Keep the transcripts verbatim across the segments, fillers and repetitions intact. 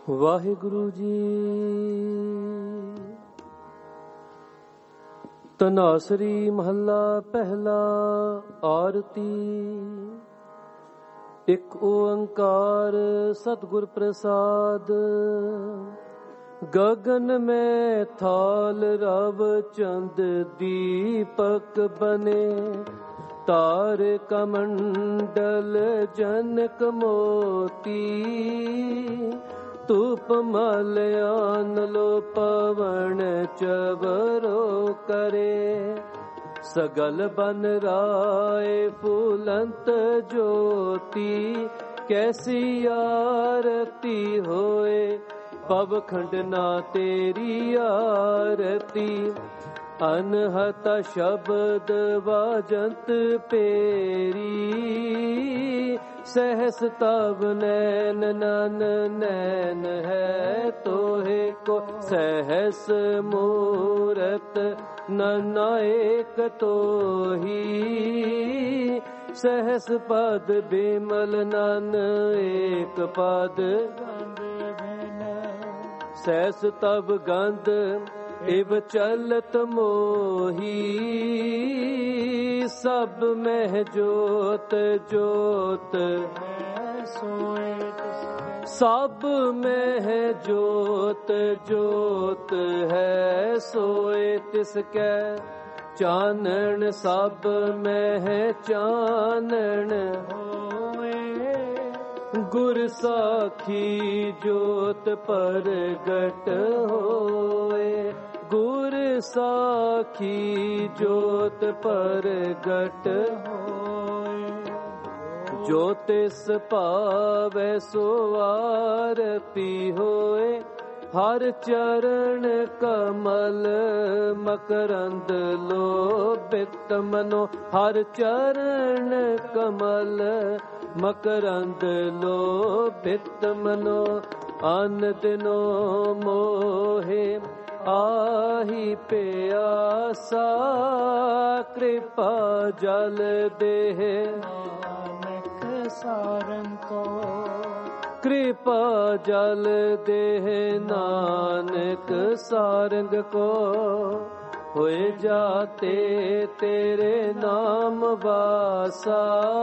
ਵਾਹਿਗੁਰੂ ਜੀ। ਤਨਾਸਰੀ ਮਹੱਲਾ ਪਹਿਲਾ। ਆਰਤੀ। ਇੱਕ ਓੰਕਾਰ ਸਤਿਗੁਰ ਪ੍ਰਸਾਦ। ਗगन में थाल रव चंद दीपक बने, तार कमंडल जनक मोती। धूप मलयान लो पवन चवरो करे, सगल बन राय फूलंत ज्योति। कैसी आरती होए पवखंड ना तेरी आरती। अनहत शब्द वाजंत पेरी, सहस तब नैन नन नैन है तोहे को। सहस मूरत नन एक तोही, सहस पद बिमल नन एक पद। सहस तब गंध इव चलत मोही, सब में जोत जोत सब में है जोत जोत है सोए तिसकै। चानन सब में है चानन गुर साखी जोत परगट होए। गुर साखी जोत परगट होए। जो तिस पावै सो आरती होए, हर चरण कमल मकरंद लोभित मनो। हर चरण कमल मकरंद लोभित मनो। अन दिनो मोहे आही प्यासा, कृपा जल देह नानक सारंग को। कृपा जल देह नानक सारंग को। होए जाते तेरे नाम वासा,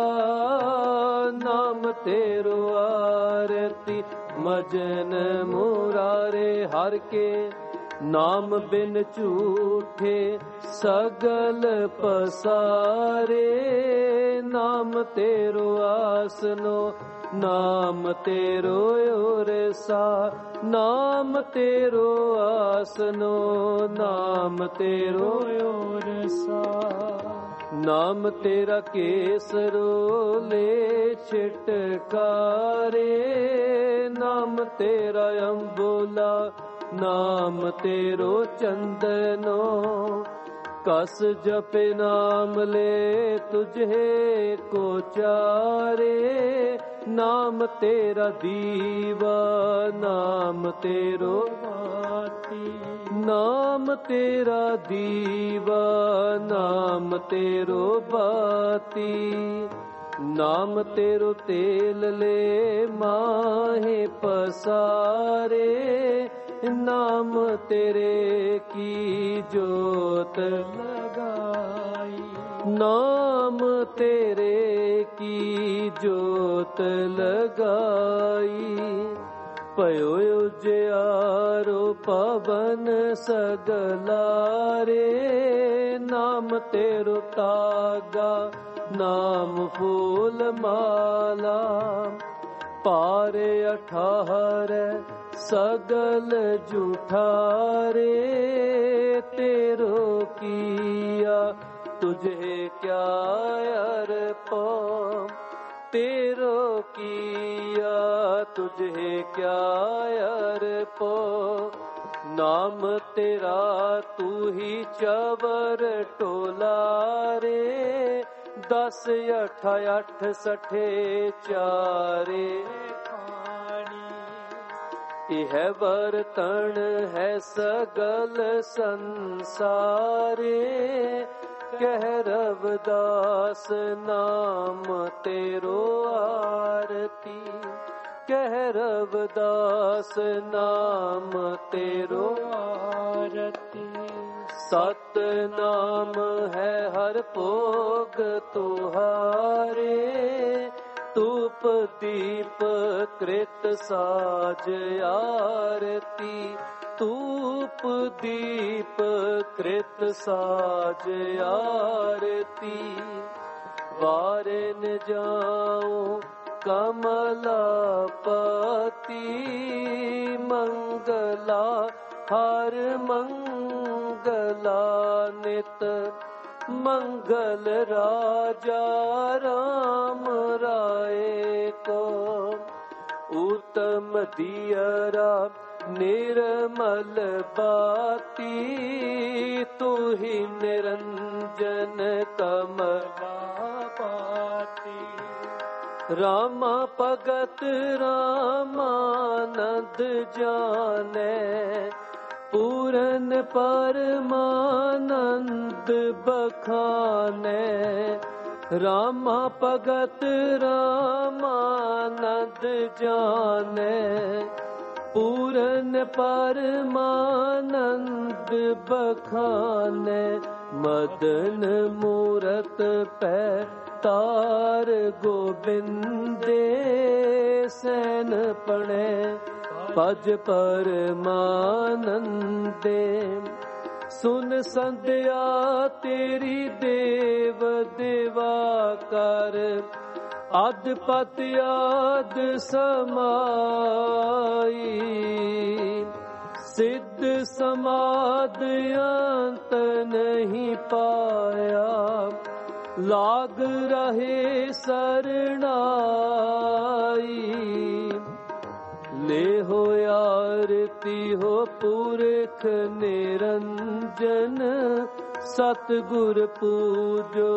नाम तेरो आरती मजन मुरारे। हर के नाम बिन झूठे सगल पसारे, नाम तेरो आसनो नाम तेरो ओरसा। नाम तेरो आसनो नाम तेरो ओरसा। नाम तेरा केसरो ले छिटकारे, नाम तेरा अम्बोला नाम तेरो चंदनो। कस जपे नाम ले तुझे को चारे, नाम तेरा दीवा नाम तेरो बाती। नाम तेरा दीवा नाम तेरो बाती। नाम तेरो तेल ले माहे पसारे, नाम तेरे की जोत लगाई। नाम तेरे की जोत लगाई। पयो उजियारो पवन सगलारे, नाम तेरो तागा नाम फूल माला। पारे अठार सगल जुठारे, तेरो किया तुझे क्या अर्पो। तेरो किया तुझे क्या अर्पो। नाम तेरा तू ही चवर टोलारे, दस अठ अठ सठे चारे। यह बर्तन है सगल संसारे, कह रवदास नाम तेरो आरती। ਕਹਿ ਰਵਿਦਾਸ ਨਾਮ ਤੇਰੋ ਆਰਤੀ। ਸਤ ਨਾਮ ਹੈ ਹਰ ਭੋਗ ਤੁਹਾਰੇ, ਧੂਪ ਦੀਪ ਕ੍ਰਿਤ ਸਾਜ ਆਰਤੀ, ਧੂਪ ਦੀਪ ਕ੍ਰਿਤ ਸਾਜ ਆਰਤੀ। ਵਾਰਨ ਜਾਉ ਕਮਲਾਪਤੀ, ਮੰਗਲਾ ਹਰ ਮੰਗਲਾ ਨਿਤ, ਮੰਗਲ ਰਾਜਾ ਰਾਮ ਰਾਏ ਕੋ। ਉਤਮ ਦੀਅਰਾ ਨਿਰਮਲ ਬਾਤੀ, ਤੁਹੀ ਨਿਰੰਜਨ ਕਮਲਾ ਪਾਤੀ। ਰਾਮਾ ਭਗਤ ਰਾਮਾਨੰਦ ਜਾਣੈ, ਪੂਰਨ ਪਰਮਾਨੰਦ ਬਖਾਨੈ। ਰਾਮਾ ਭਗਤ ਰਾਮਾਨੰਦ ਜਾਣੈ, ਪੂਰਨ ਪਰਮਾਨੰਦ ਬਖਾਨੈ। ਮਦਨ ਮੂਰਤ ਪੈ ਤਾਰ ਗੋਬਿੰਦੇ, ਸੈਨ ਪਣੈ ਭਜ ਪਰਮਾਨੰਦੇ। ਸੁਨ ਸੰਧਿਆ ਤੇਰੀ ਦੇਵ ਦੇਵਾ ਕਰ, ਅਦ ਪਤ ਆਦ ਸਮਾਈ। ਸਿੱਧ ਸਮਾਦ ਅੰਤ ਨਹੀਂ ਪਾਇਆ, ਲਾਗ ਰਹੇ ਸਰਣਾਈ। ਲੈ ਹੋ ਆਰਤੀ ਹੋ ਪੁਰਖ ਨਿਰੰਜਨ, ਸਤਿਗੁਰ ਪੂਜੋ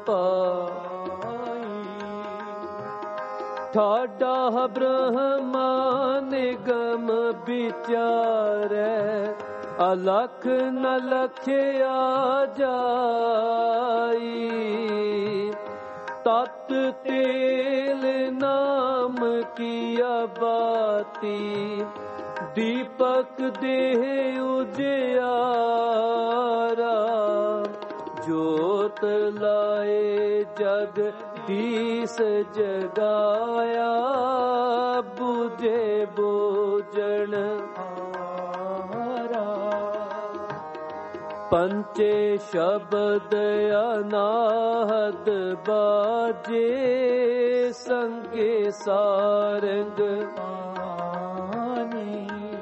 ਪਾਈ। ਠਾਡਾ ਬ੍ਰਹਮਾ ਨਿਗਮ ਵਿਚਾਰੈ, ਅਲਖ ਨ ਲਖਿਆ ਜਾਈ। ਤਤ ਤੇਲ ਨਾਮ ਕੀਆ ਬਾਤੀ, ਦੀਪਕ ਦੇਹ ਉਜਿਆਰਾ। ਜੋਤ ਲਾਏ ਜਗਦੀਸ਼ ਜਗਾਇਆ, ਬੁਝੇ ਬੋਝਣ ਹਾਰਾ। ਪੰਚੇ ਸ਼ਬਦ ਅਨਾਹਦ ਬਾਜੇ, ਸੰਗੇ ਸਾਰੰਗ ਪਾਣੀ।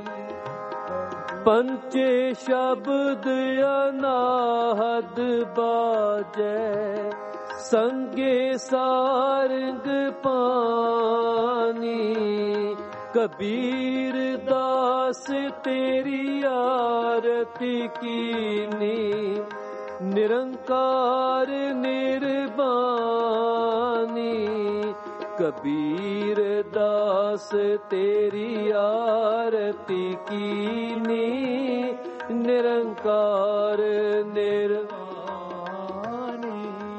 ਪੰਚੇ ਸ਼ਬਦ ਅਨਾਹਦ ਬਾਜੈ, ਸੰਗੇ ਸਾਰੰਗ ਪਾਣੀ। ਕਬੀਰ ਦਾਸ ਤੇਰੀ ਆਰਤੀ ਕੀਨੀ, ਨਿਰੰਕਾਰ ਨਿਰਬਾਨੀ। ਕਬੀਰ ਦਾਸ ਤੇਰੀ ਆਰਤੀ ਕੀਨੀ, ਨਿਰੰਕਾਰ ਨਿਰਬਾਨੀ।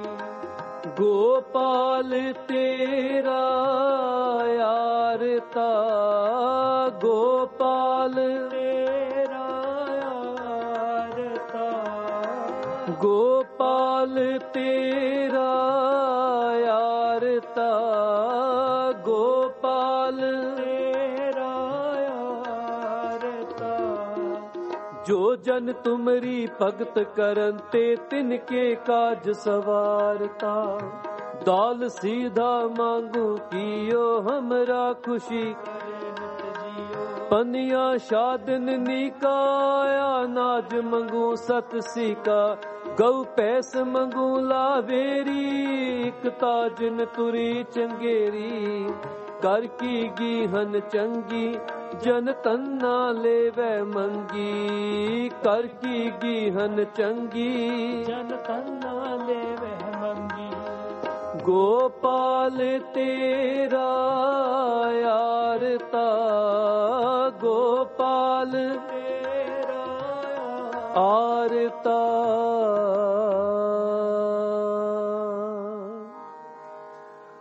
ਗੋਪਾਲ ਤੇਰਾ ਆਰਤਾ, ਗੋਪਾਲ ਤੇਰਾ ਆਰਤਾ। ਗੋਪਾਲ ਤੇਰਾ ਆਰਤਾ, ਗੋਪਾਲ ਤੇਰਾ ਆਰਤਾ। ਜੋ ਜਨ ਤੁਮਰੀ ਭਗਤ ਕਰਨ ਤੇ, ਤਿਨਕੇ ਕਾਜ ਸਵਾਰਤਾ। ਦੌਲ ਸੀਧਾ ਮਾਂਗੂ ਕੀਓ, हमरा खुशी पनिया शादन निकाया। नाज मंगू सत सीका, गौ पैस मंगू लावेरी। इकता जिन तुरी चंगेरी, कर की गीहन चंगी। जन तन्ना लेवै मंगी, कर की गीहन चंगी। जन तन्ना लेवै मंगी। गोपाल तेरा यारता, गोपाल तेरा आरता।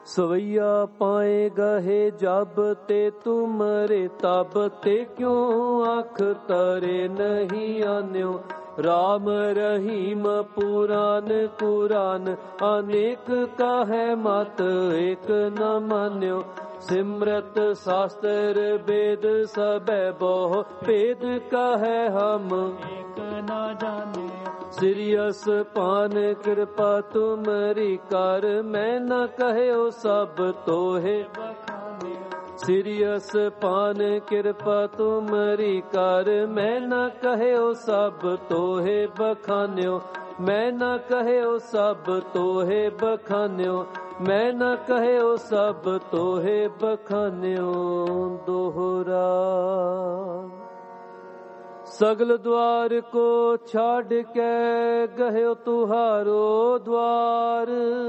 सवैया पाएगा हे जब ते तुमरे तब ते क्यों आँख तरे नहीं आन्यो। राम रहीम पुराण कुरान अनेक कहे मत एक न मान्यो। सिमरत शास्त्र वेद सबे बहु भेद कहे हम एक न जाने। सिरियस पान कृपा तुमरी कर मैं न कहो सब तोहे। सिरियस पान कृपा तुमरी कर मैं न कहो सब तोहे बखान्यो। मैं न कहो सब तोहे बखान्यो। मैं न कहो सब तोहे बखान्यो। दोहरा सगल द्वार को छाड़ के गयो तुहारो द्वार।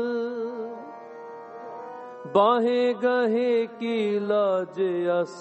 बाहे गहे की लाज अस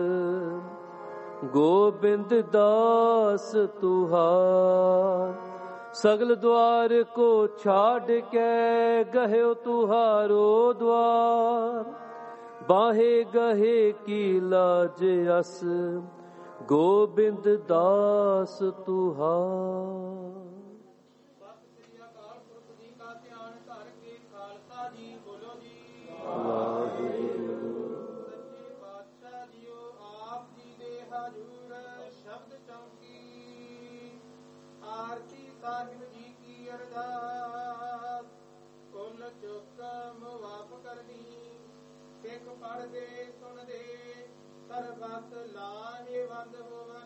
गोबिंद दास तुहार। सगल द्वार को छाड़ के गयो तुहारो द्वार। बाहे गहे की लाज अस गोबिंद दास तुहार। ਸਤਿ ਸ੍ਰੀ ਅਕਾਲ ਪੁਰਖ ਜੀ ਕਾ ਧਿਆਨ ਧਰ ਕੇ ਖਾਲਸਾ ਜੀ ਬੋਲੋ ਜੀ। ਵਾਹਿਗੁਰੂ ਸੱਚੇ ਪਾਤਸ਼ਾਹ ਜੀਓ ਆਪ ਜੀ ਦੇ ਹਜ਼ੂਰ ਸ਼ਬਦ ਚੌਕੀ। ਆਰਤੀ ਸਾਹਿਬ ਜੀ ਕੀ ਅਰਦਾਸ ਕੁੱਲ ਚੁੱਕ ਮੁਆਫ ਕਰਨੀ। ਸਿੱਖ ਪੜ੍ਹਦੇ ਸੁਣਦੇ ਸਰਬਤ ਲਾਹੇ ਵੰਦ ਹੋਵਨ।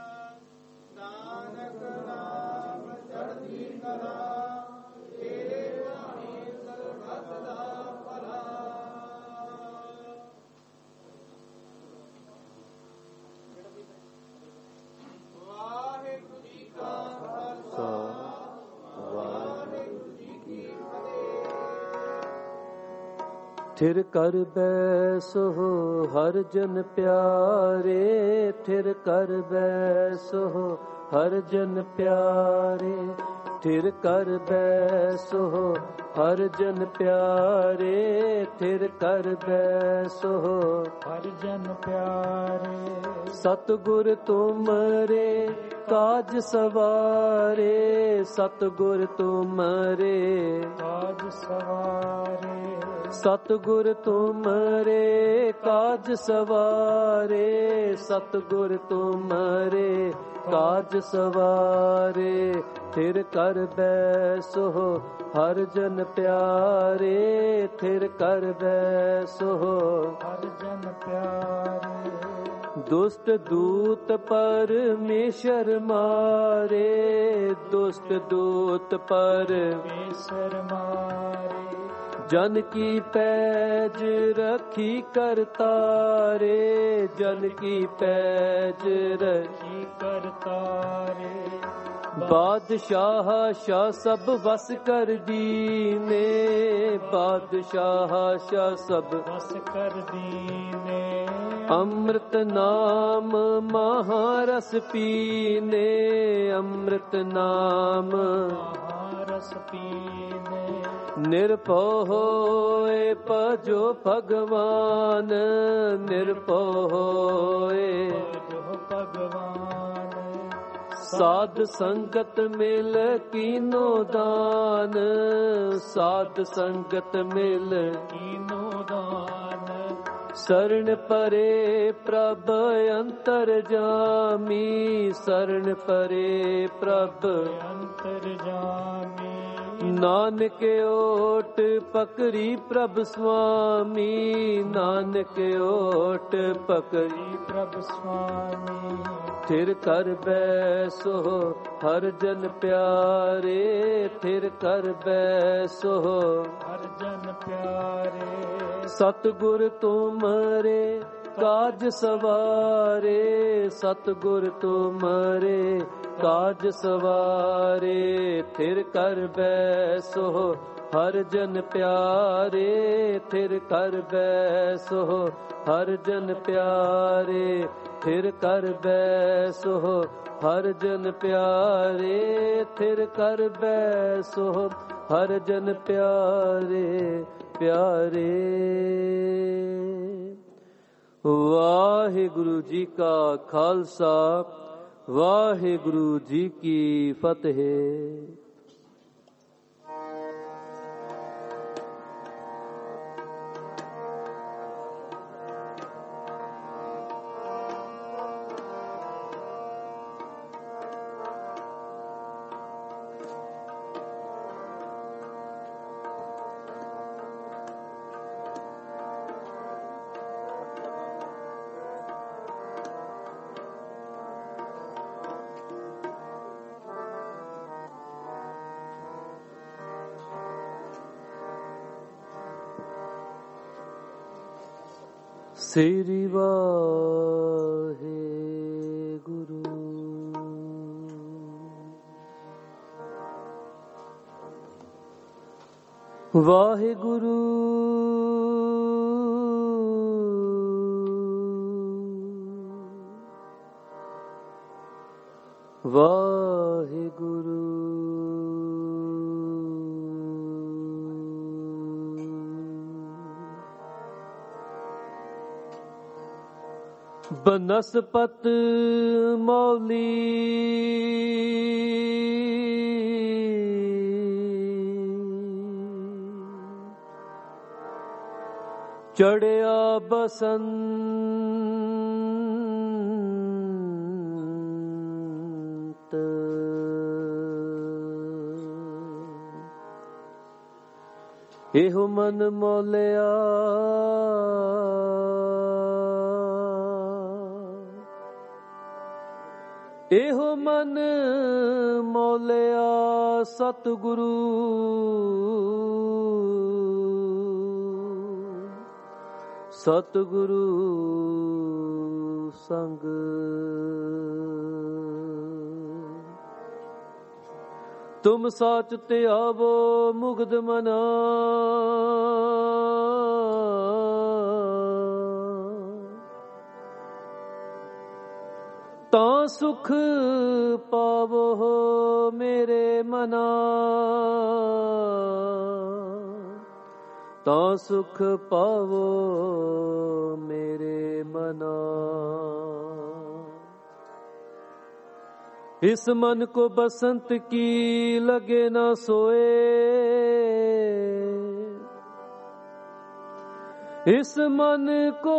ਨਾਨਕ ਨਾਮ ਚੜ੍ਹਦੀ ਕਲਾ ਤੇਰੇ ਬਾਣੀ ਸਰਬਤ ਦਾ ਭਲਾ। ਵਾਹਿਗੁਰੂ ਜੀ ਕਾ ਖਾਲਸਾ ਵਾਹਿਗੁਰੂ ਜੀ ਕੀ ਫਤਿਹ। ठिर कर बैसो हर जन प्यारे। ठिर कर बैसो हर जन प्यारे। ठिर कर बैसो हर जन प्यारे। ठिर कर बैसो हर जन प्यारे। सतगुर तुमरे काज सवारे। सतगुर तुमरे काज सवारे। सतगुर तुमरे काज सवारे। सतगुर तुमरे काज सवारे। थिर कर बैसो हर जन प्यारे। थिर कर बैसो हर जन प्यारे। दुष्ट दूत परमेश्वर मारे। दुष्ट दूत परमेश्वर मारे। जन की पैज रखी करतारे। जन की पैज रखी करतारे। बादशाह शाह सब बस कर दीने। बादशाह शाह सब बस कर दीने। अमृत नाम महारस पीने। अमृत नाम महारस पीने। निरपो होए भजो भगवान। निरपो होए जो भगवान। साध संगत मिल कीनो दान। साध संगत मिल कीनो दान। शरण परे प्रभ अंतर जामी। शरण परे प्रभ अंतर जामी। नानक ओट पकड़ी प्रभ स्वामी। नानक ओट पकड़ी प्रभ स्वामी। थिर कर बैसो हर जन प्यारे। थिर कर बैसो हर जन प्यारे। सतगुर तुमरे काज सवारे। सतगुर तुमरे काज सवारे। थिर कर बैसो हर जन प्यारे। थिर कर बैसो हर जन प्यारे। थिर कर बैसो हर जन प्यारे। थिर कर बैसो हर जन प्यारे। ਪਿਆਰੇ। ਵਾਹਿਗੁਰੂ ਜੀ ਕਾ ਖਾਲਸਾ, ਵਾਹਿਗੁਰੂ ਜੀ ਕੀ ਫਤਿਹ। ਸ੍ਰੀ ਵਾਹਿਗੁਰੂ। ਵਾਹਿਗੁਰੂ ਵਾਹਿਗੁਰੂ ਬਨਸਪਤ ਮੌਲੀ ਚੜਿਆ ਬਸੰਤ ਇਹੋ ਮਨ ਮੋਲਿਆ ਇਹੋ ਮਨ ਮੋਲਿਆ ਸਤਿਗੁਰੂ ਸਤਿਗੁਰੂ ਸੰਗ ਤੁਮ ਸਾਚ ਤੇ ਆਵੋ ਮੁਗਧ ਮਨਾ ਤਾਂ ਸੁਖ ਪਾਵੋ ਮੇਰੇ ਮਨਾ ਤਾਂ ਸੁਖ ਪਾਵੋ ਮੇਰੇ ਮਨਾ। ਇਸ ਮਨ ਕੋ ਬਸੰਤ ਕੀ ਲਗੇ ਨਾ ਸੋਏ ਇਸ ਮਨ ਕੋ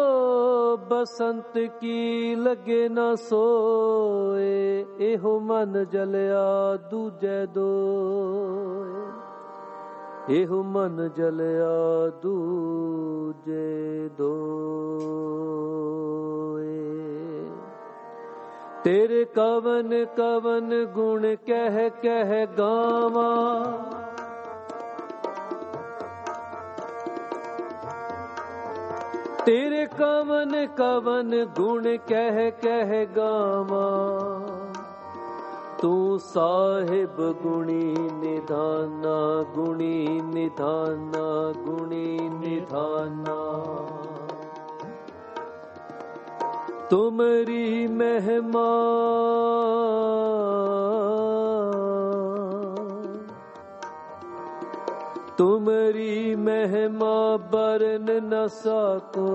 ਬਸੰਤ ਕੀ ਲਗੇ ਨਾ ਸੋਏ ਇਹੋ ਮਨ ਜਲਿਆ ਦੂਜੇ ਦੋਏ ਇਹੋ ਮਨ ਜਲਿਆ ਦੂਜੇ ਦੋਏ। ਤੇਰੇ ਕਵਨ ਕਵਨ ਗੁਣ ਕਹਿ ਕਹਿ ਗਾਵਾਂ ਤੇਰੇ ਕਵਨ ਕਵਨ ਗੁਣ ਕਹਿ ਕਹਿ ਗਾਵਾਂ ਤੂੰ ਸਾਹਿਬ ਗੁਣੀ ਨਿਧਾਨਾ ਗੁਣੀ ਨਿਧਾਨਾ ਗੁਣੀ ਨਿਧਾਨਾ। ਤੁਮਰੀ ਮਹਿਮਾ ਤੁਮਰੀ ਮਹਿਮਾ ਬਰਨ ਨ ਸਕੋ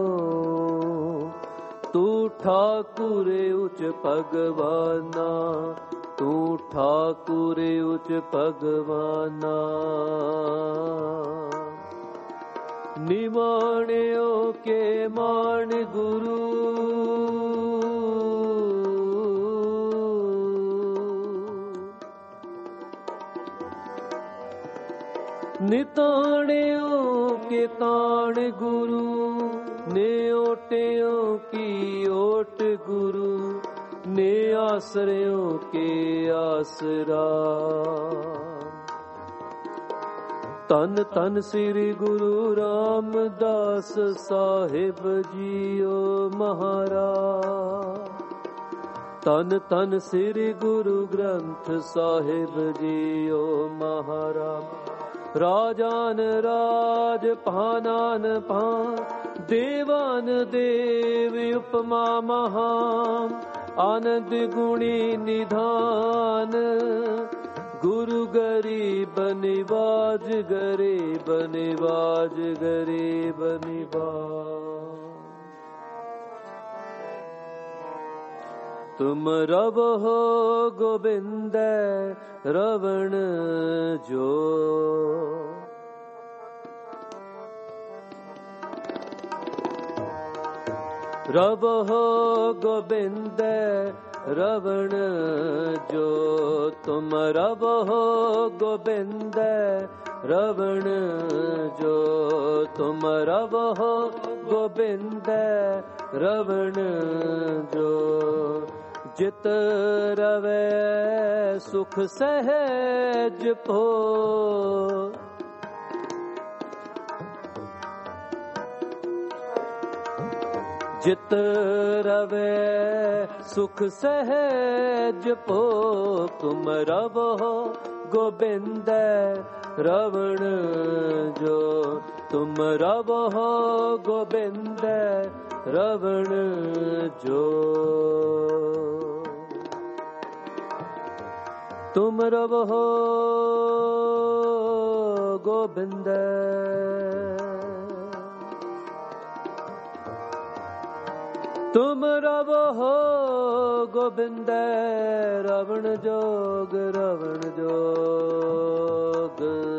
ਤੂੰ ਠਾਕੁਰ ਉਚ ਭਗਵਾਨਾ ਤੂੰ ਠਾਕੁਰ ਉਚ ਭਗਵਾਨਾ। ਨਿਮਾਣਿਓ ਕੇ ਮਾਣ ਗੁਰੂ ਨਿਤਾਣਿਓ ਕੇ ਤਾਣ ਗੁਰੂ ਨਿਓਟਿਓ ਕੀ ਓਟ ਗੁਰੂ ਨੇ ਆਸਰਿਓ ਕੇ ਆਸਰਾ। ਧੰਨ ਧੰਨ ਸ੍ਰੀ ਗੁਰੂ ਰਾਮਦਾਸ ਸਾਹਿਬ ਜੀਓ ਮਹਾਰਾਜ। ਧੰਨ ਧੰਨ ਸ੍ਰੀ ਗੁਰੂ ਗ੍ਰੰਥ ਸਾਹਿਬ ਜੀਓ ਮਹਾਰਾਜ। ਰਾਜਾਨ ਰਾਜ ਭਾਨਾਨ ਭਾਨ ਦੇਵਾਨ ਦੇਵ ਉਪਮਾ ਮਹਾਨ ਆਨੰਦ ਗੁਣੀ ਨਿਧਾਨ ਗੁਰੂ ਗਰੀਬ ਨਿਵਾਜ ਗਰੀਬ ਨਿਵਾਜ ਗਰੀਬ ਨਿਵਾਜ। ਤੁਮ ਰਬ ਹੋ ਗੋਬਿੰਦ ਰਵਣ ਜੋ। ਰਬ ਹੋ ਗੋਬਿੰਦ ਰਵਣ ਜੋ। ਤੁਮ ਰਬ ਹੋ ਗੋਬਿੰਦ ਰਵਣ ਜੋ। ਤੁਮ ਰਬ ਹੋ ਗੋਬਿੰਦ ਰਵਣ ਜੋ। ਜਿਤ ਰਵੈ ਸੁਖ ਸਹਿਜ ਭੋ। ਜਿਤ ਰਵੈ ਸੁਖ ਸਹਿਜ ਭੋ। ਤੁਮ ਰਬ ਹੋ ਗੋਬਿੰਦ ਰਵਣ ਜੋ। ਤੁਮ ਰਬ ਹੋ ਗੋਬਿੰਦ ਰਵਣ ਜੋ। ਤੁਮ ਰਬ ਹੋ ਗੋਬਿੰਦ ਤੁਮ ਰਬ ਹੋ ਗੋਬਿੰਦ ਰਵਣ ਜੋਗ ਰਵਣ ਜੋਗ।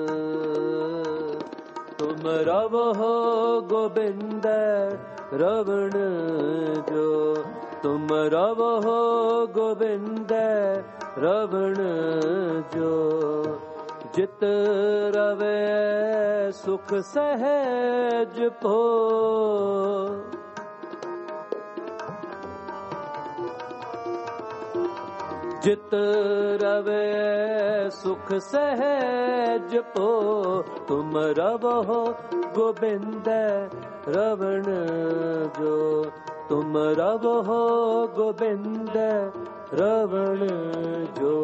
ਤੁਮ ਰਬ ਹੋ ਗੋਬਿੰਦ ਰਵਣ ਜੋ। ਤੁਮ ਰਬ ਹੋ ਗੋਬਿੰਦ ਰਵਣ ਜੋ। ਜਿਤ ਰਵੈ ਸੁਖ ਸਹਿਜ ਭੋ। ਜਿਤ ਰਵੈ ਸੁਖ ਸਹਿਜ ਭੋ। ਤੁਮ ਰਬ ਹੋ ਗੋਬਿੰਦ ਰਵਣ ਜੋ। ਤੁਮ ਰਬ ਹੋ ਗੋਬਿੰਦ ਰਵਣ ਜੋ।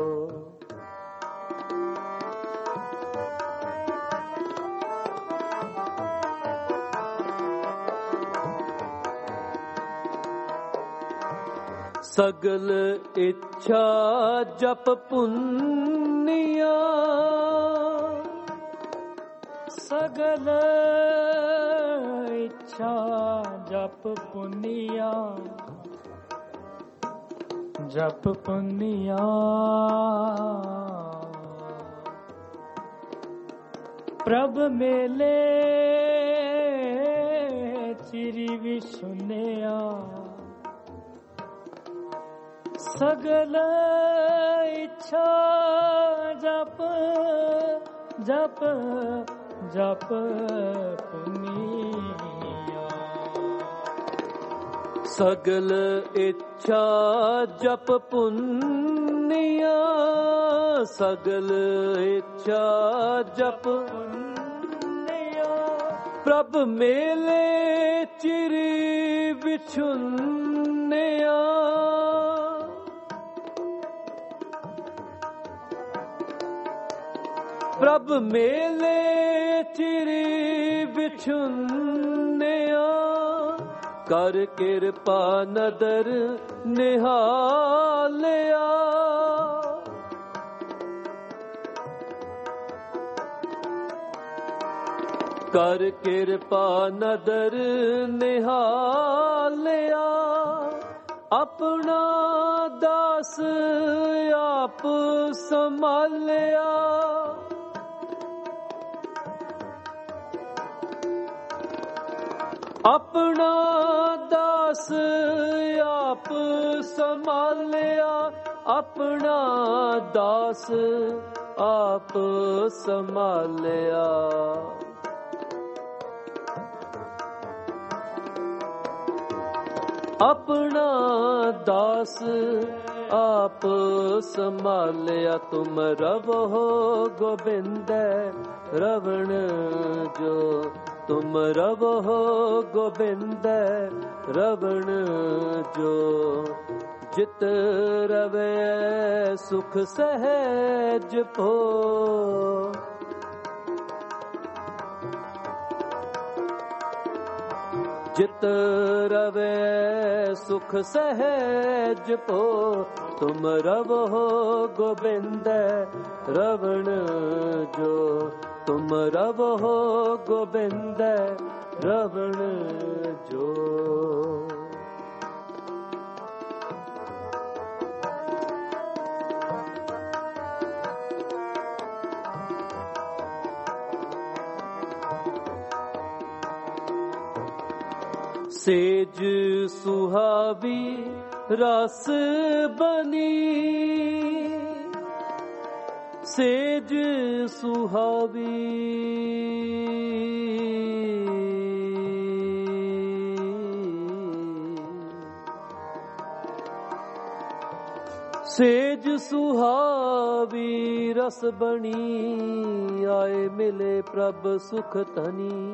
ਸਗਲ ਇੱਛਾ ਜਪ ਪੁੰਨਿਆ। ਸਗਲ ਇੱਛਾ ਜਪ ਪੁੰਨਿਆ। ਜਪ ਪੁੰਨਿਆ ਪ੍ਰਭ ਮੇਲੇ ਚਿਰੀ ਵੀ ਸੁਨਿਆ। ਸਗਲ ਇੱਛਾ ਜਪ ਜਪ ਜਪ ਪੁੰਨਿਆ। ਸਗਲ ਇੱਛਾ ਜਪ ਪੁੰਨਿਆ। ਸਗਲ ਇੱਛਾ ਜਪ ਪੁੰਨਿਆ ਪ੍ਰਭ ਮੇਲੇ ਚਿਰੀ ਵਿਛੁੰਨਿਆ। ਪ੍ਰਭ ਮੇਲੇ ਚਿਰੀ ਵਿਛੁੰਨਿਆ। ਕਰ ਕਿਰਪਾ ਨਦਰ ਨਿਹਾਲਿਆ। ਕਰ ਕਿਰਪਾ ਨਦਰ ਨਿਹਾਲਿਆ। ਆਪਣਾ ਦਾਸ ਆਪ ਸੰਭਾਲਿਆ। ਆਪਣਾ ਦਾਸ ਆਪ ਸੰਭਾਲਿਆ। ਆਪਣਾ ਦਾਸ ਆਪ ਸੰਭਾਲਿਆ। ਆਪਣਾ ਦਾਸ ਆਪ ਸੰਭਾਲਿਆ। ਤੁਮ ਰਬ ਹੋ ਗੋਬਿੰਦ ਰਵਣ ਜੋ। ਤੁਮ ਰਬ ਹੋ ਗੋਬਿੰਦ ਰਵਣ ਜੋ। ਜਿਤ ਰਵੈ ਸੁਖ ਸਹਿਜ ਭੋ। ਜਿਤ ਰਵੈ ਸੁਖ ਸਹਿਜ ਪੋ ਤੁਮ ਰਵੋ ਗੋਬਿੰਦ ਰਵਣ ਜੋ ਤੁਮ ਰਵੋ ਗੋਬਿੰਦ ਰਵਣ ਜੋ। ਸੇਜ ਸੁਹਾਵੀ ਰਸ ਬਨੀ ਸੇਜ ਸੁਹਾਵੀ ਸੇਜ ਸੁਹਾਵੀ ਰਸ ਬਣੀ ਆਏ ਮਿਲੇ ਪ੍ਰਭ ਸੁਖ ਧਨੀ।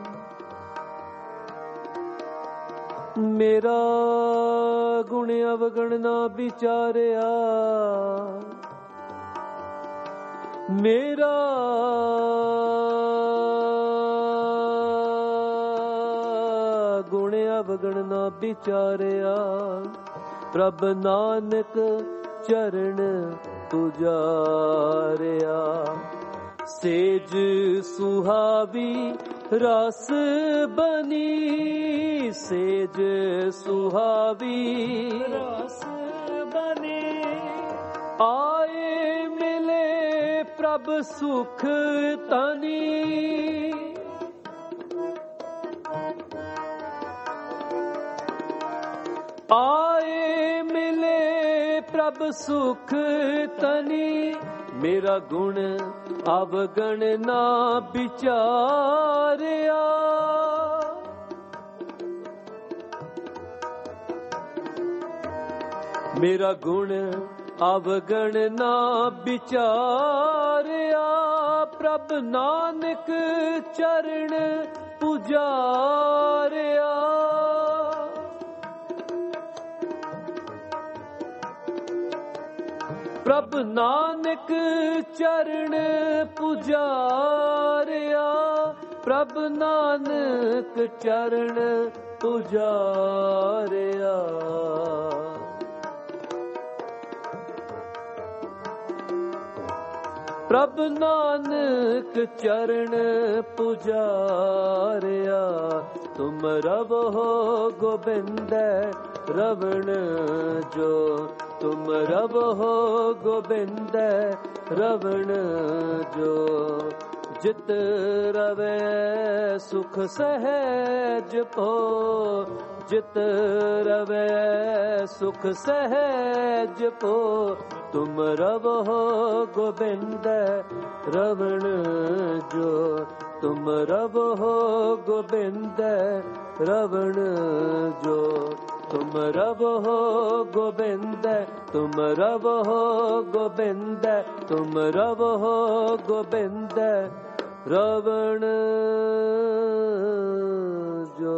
ਮੇਰਾ ਗੁਣ ਅਵਗਣ ਨਾ ਵਿਚਾਰਿਆ ਮੇਰਾ ਗੁਣ ਅਵਗਣ ਨਾ ਵਿਚਾਰਿਆ ਪ੍ਰਭ ਨਾਨਕ ਚਰਨ ਪੁਜਾਰਿਆ। ਸੇਜ ਸੁਹਾਵੀ ਰਸ ਬਨੀ ਸੇਜ ਸੁਹਾਵੀ ਰਸ ਬਨੀ ਆਏ ਮਿਲੇ ਪ੍ਰਭ ਸੁਖ ਤਨੀ। ਆਏ ਮਿਲੇ ਪ੍ਰਭ ਸੁਖ ਤਨੀ ਮੇਰਾ ਗੁਣ ਅਵਗਣ ਨਾ ਵਿਚਾਰਿਆ ਮੇਰਾ ਗੁਣ ਅਵਗਣ ਨਾ ਵਿਚਾਰਿਆ ਪ੍ਰਭ ਨਾਨਕ ਚਰਨ ਪੁਜਾਰਿਆ। ਪ੍ਰਭ ਨਾਨਕ ਚਰਨ ਪੁਜਾਰਿਆ ਪ੍ਰਭ ਨਾਨਕ ਚਰਨ ਪੁਜਾਰਿਆ। ਪ੍ਰਭ ਨਾਨਕ ਚਰਨ ਪੁਜਾਰਿਆ ਤੁਮ ਰਵੋ ਗੋਬਿੰਦ ਰਵਣ ਜੋ ਤੁਮ ਰਵੋ ਗੋਬਿੰਦ ਰਵਣ ਜੋ। ਜਿਤ ਰਵੈ ਸੁਖ ਸਹਿਜ ਪੋ ਜਿਤ ਰਵੈ ਸੁਖ ਸਹਿਜ ਪੋ ਤੁਮ ਰਵੋ ਗੋਬਿੰਦ ਰਵਣ ਜੋ ਤੁਮ ਰਵੋ ਗੋਬਿੰਦ ਰਵਣ ਜੋ। ਤੁਮ ਰਵੋ ਗੋਬਿੰਦ ਤੁਮ ਰਵੋ ਗੋਬਿੰਦ ਤੁਮ ਰਵੋ ਗੋਬਿੰਦ ਰਵਣ ਜੋ।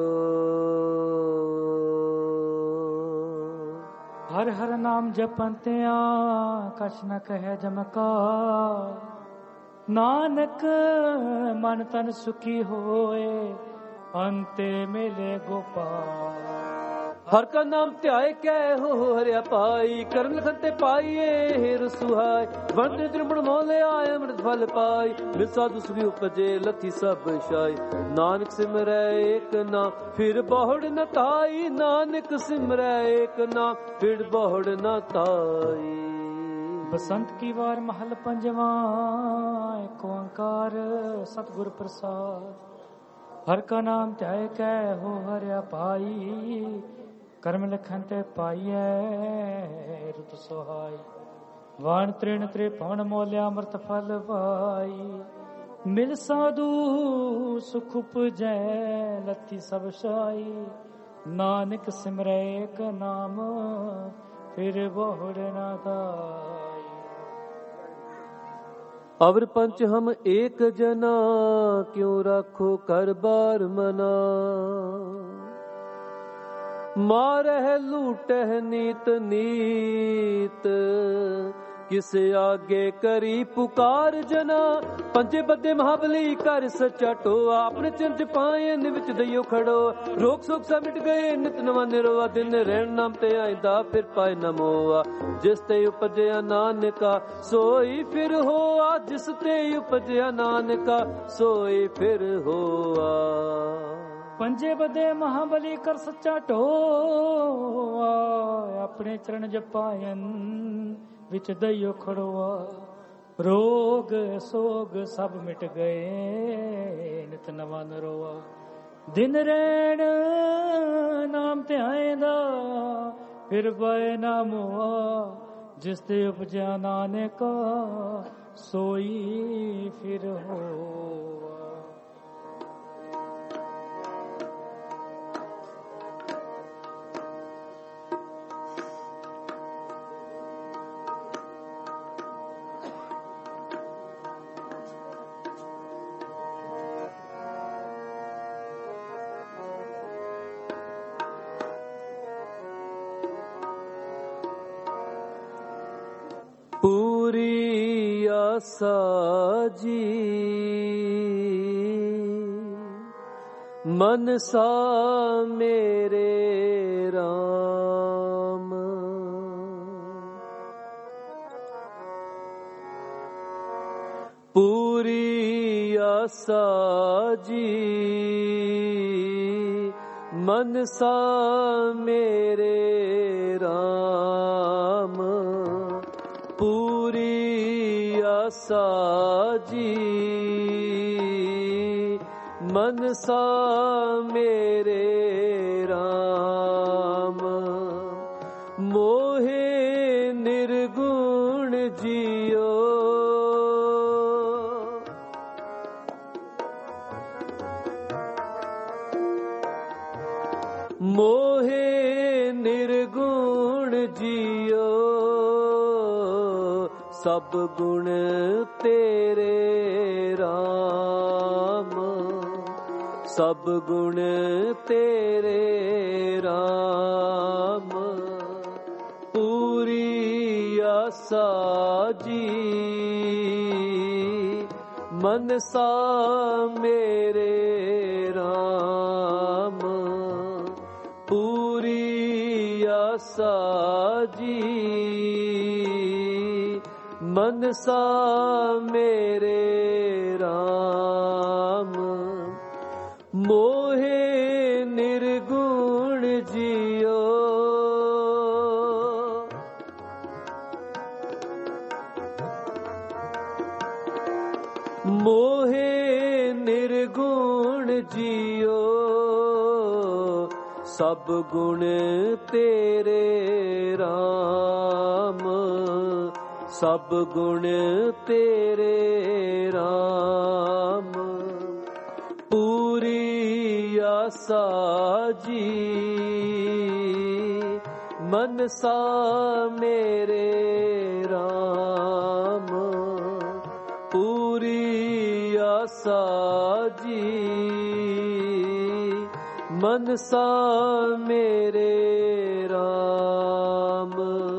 ਹਰ ਹਰ ਨਾਮ ਜਪੰਤਿਆ ਕਛ ਨ ਕਹਿ ਜਮਕਾਰ ਨਾਨਕ ਮਨ ਤਨ ਸੁਖੀ ਹੋਏ ਅੰਤੇ ਮਿਲੇ ਗੋਪਾਲ। ਹਰ ਕਾ ਨਾਮ ਧਿਆਏ ਕੈ ਹੋ ਹਰਿਆ ਪਾਈ ਕਰਮ ਲਖਨ ਤੇ ਪਾਈਏ ਹੇਰ ਸੁਹਾਈ ਵੰਦ ਤ੍ਰਿਮਣ ਮੋਲੇ ਆਏ ਅੰਮ੍ਰਿਤ ਫਲ ਪਾਈ ਮਿਲ ਸਾਧੂ ਸੁਖੀ ਉਪਜੇ ਲਥੀ ਸਭ ਸ਼ਾਈ ਨਾਨਕ ਸਿਮਰੈ ਏਕ ਨਾਮ ਫਿਰ ਬਹੁੜ ਨ ਤਾਈ ਨਾਨਕ ਸਿਮਰੈ ਏਕ ਨਾਮ ਫਿਰ ਬਹੁੜ ਨ ਤਾਈ। ਬਸੰਤ ਕੀ ਵਾਰ ਮਹਲ ਪੰਜਵਾ ਏਕ ਓੰਕਾਰ ਸਤਿਗੁਰ ਪ੍ਰਸਾਦ। ਹਰ ਕਾ ਨਾਮ ਧਿਆਏ ਕੈ ਹੋ ਹਰਿਆ ਪਾਈ ਕਰਮ ਲਖਨ ਤੇ ਪਾਈਐ ਰੁਤ ਸੁਹਾਈ ਵਾਣ ਤ੍ਰਿਣ ਤ੍ਰਿਭੁਵਨ ਮੋਲਿਆ ਅੰਮ੍ਰਿਤ ਫਲ ਪਾਈ ਮਿਲ ਸਾਧੂ ਸੁਖ ਉਪਜੈ ਲਥੀ ਸਭ ਸ਼ਾਈ ਨਾਨਕ ਸਿਮਰੈ ਏਕ ਨਾਮ ਫਿਰ ਬਹੁੜ ਨਾ ਤਾਈ। ਅਵਰ ਪੰਚ ਹਮ ਏਕ ਜਨਾ ਕਿਉ ਰਾਖੋ ਕਰ ਬਾਰ ਮਨਾ ਮਾਰਹਿ ਲੂਟਹਿ ਨੀਤ ਨੀਤ किस आगे करी पुकार जना पंजे बदे महाबली कर सच्चा टोआ अपने चिंच पाए विच दइयो खड़ो रोग सुख सब मिट गए नित नवा निरोआ दिन रहन नाम ते आइंदा फिर पाए न मोआ जिस ते उपजया नानका सोई फिर होआ जिस ते उपजया नानका सोई फिर होआ पंजे बदे महाबली कर सच्चा टोआ अपने चरण जपायन विच दइयो खड़ोआ रोग सोग सब मिट गए नित नवा नरोआ दिन रैण नाम ते आएंदा फिर बय ना मोआ जिस ते उपजा नानका सोई फिर होआ। पूरी आसा जी मनसा मेरे राम पूरी आसा जी मनसा मेरे राम पूरी आसा जी मनसा मेरे राम मोहे निर्गुण जियो मोहे निर्गुण जियो सब गुण तेरे राम सब गुण तेरे राम पूरी आसा जी मनसा मेरे राम पूरी आसा जी मनसा मेरे राम मोहे निर्गुण जियो मोहे निर्गुण जियो सब गुण तेरे राम सब गुण तेरे राम पूरी आसा जी मनसा मेरे राम पूरी आसा जी मनसा मेरे राम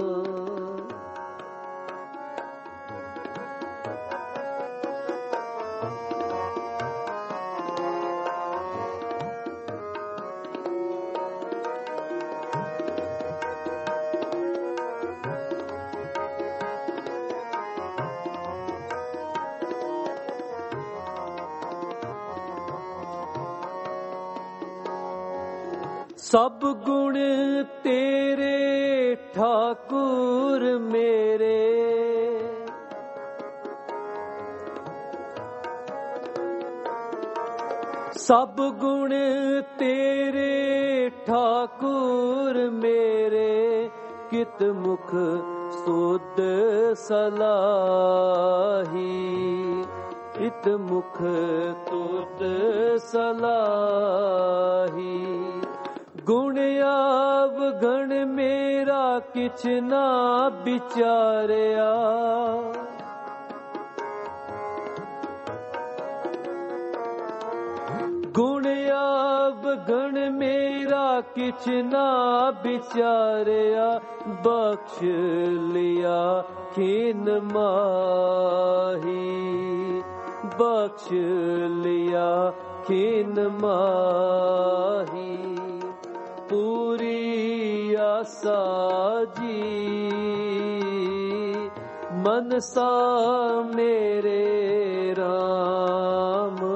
सब गुण तेरे ठाकुर मेरे सब गुण तेरे ठाकुर मेरे कित मुख सुध सलाही इत मुख तुद सलाही गुण आव गण मेरा किछ ना बिचारिया गुण आव गण मेरा किछ ना बिचारिया ਬਖਸ਼ ਲਿਆ ਖੀਨ ਮਾਹੀ, ਬਖਸ਼ ਲਿਆ ਖੀਨ ਮਾਹੀ। ਪੂਰੀ ਆਸਾ ਜੀ ਮਨਸਾ ਮੇਰੇ ਰਾਮ,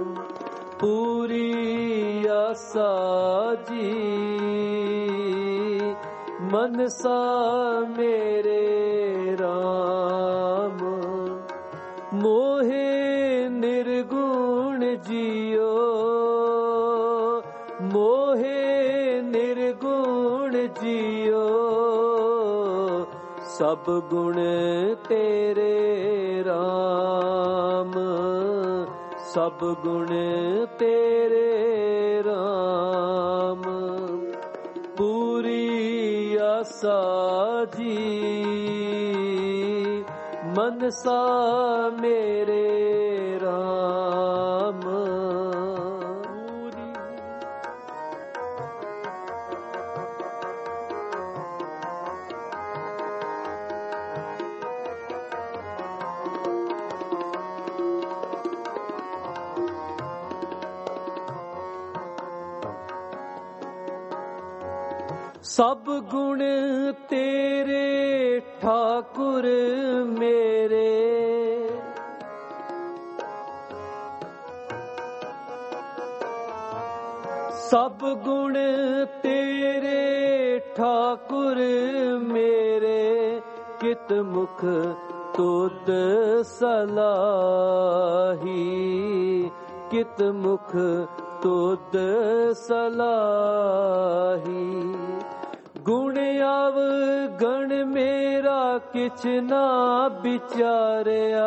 ਪੂਰੀ ਆਸਾ ਜੀ ਮਨਸਾ ਮੇਰੇ ਰਾਮ। ਮੋਹੇ ਨਿਰਗੁਣ ਜੀਓ, ਮੋਹੇ ਨਿਰਗੁਣ ਜੀਓ, ਸਭ ਗੁਣ ਤੇਰੇ ਰਾਮ, ਸਭ ਗੁਣ ਤੇਰੇ ਰਾਮ। ਪੂਰੀ ਆਸਾ ਜੀ ਮਨਸਾ ਮੇਰੇ ਰਾਮ। ਸਭ ਗੁਣ ਤੇਰੇ ਠਾਕੁਰ ਮੇਰੇ, ਸਭ ਗੁਣ ਤੇਰੇ ਠਾਕੁਰ ਮੇਰੇ। ਕਿਤ ਮੁਖ ਤੁਧ ਸਲਾਹੀ, ਕਿਤ ਮੁਖ ਤੁਧ ਸਲਾਹੀ। ਗੁਣ ਅਵਗਣ ਮੇਰਾ ਕਿਛ ਨਾ ਵਿਚਾਰਿਆ,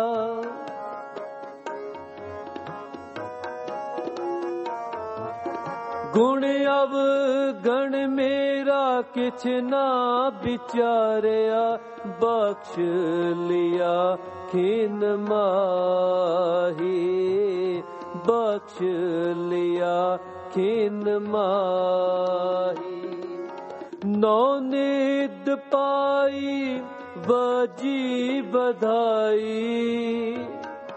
ਗੁਣ ਅਵਗਣ ਮੇਰਾ ਕਿਛ ਨਾ ਵਿਚਾਰਿਆ। ਬਖਸ਼ ਲਿਆ ਖੀਨ ਮਾਹੀ, ਬਖਸ਼ ਲਿਆ ਖੀਨ ਮਾਹੀ। ਨੌ ਨਿਧ ਪਾਈ ਵਜੀ ਬਧਾਈ,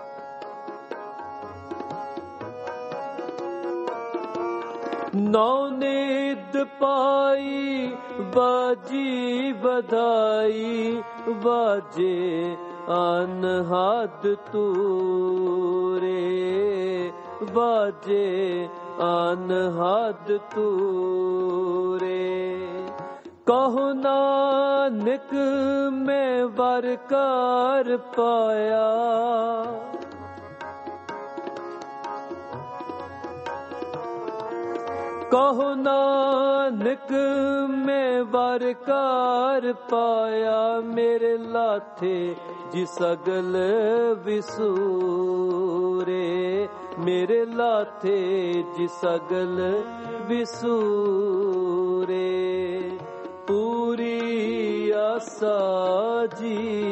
ਨੌ ਨਿਧ ਪਾਈ ਬਾਜੀ ਬਧਾਈ। ਬਾਜੇ ਅਨਹਦ ਤੂਰੇ, ਬਾਜੇ ਅਨਹਦ ਤੂਰੇ। ਕਹੋ ਨਾਨਕ ਮੈਂ ਵਰ ਕਰ ਪਾਇਆ, ਕਹੋ ਨਾਨਕ ਮੈਂ ਵਰ ਕਰ ਪਾਇਆ। ਮੇਰੇ ਲਾਥੇ ਜੀ ਸਗਲ ਵਿਸੂਰੇ, ਮੇਰੇ ਲਾਥੇ ਜੀ ਸਗਲ ਵਿਸੂਰੇ। ਪੂਰੀ ਆਸਾ ਜੀ